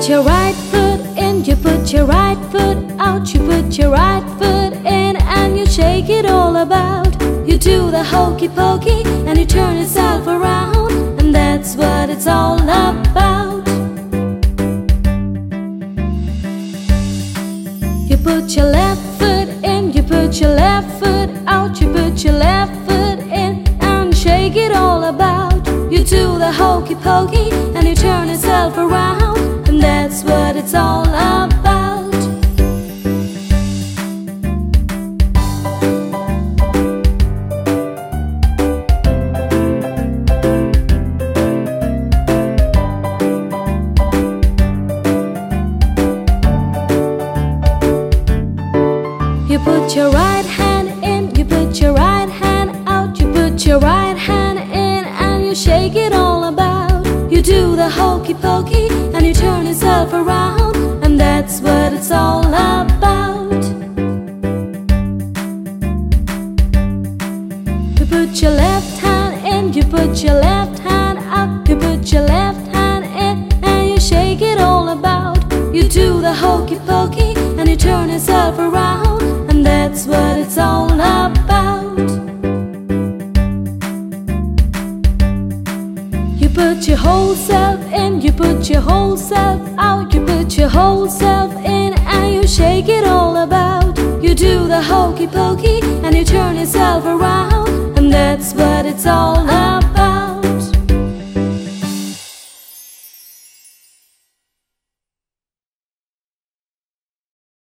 put your right foot in, you put your right foot out, you put your right foot in, and you shake it all about. You do the hokey pokey and you turn yourself around, and that's what it's all about. You put your left foot in, you put your left foot out, you put your left foot in, and shake it all about. You do the hokey pokey and you turn yourself around, and that's what it's all about. You put your right hand in, you put your right hand out, you put your right hand in, and you shake it all about. You do the hokey pokey and you turn yourself around, and that's what it's all about. You put your left hand in, you put your left hand out, you put your left hand in, and you shake it all about. You do the hokey pokey and you turn yourself around, and that's what it's all about. You put your whole self in, you put your whole self out, you put your whole self in, and you shake it all about. You do the hokey pokey and you turn yourself around, and that's what it's all about.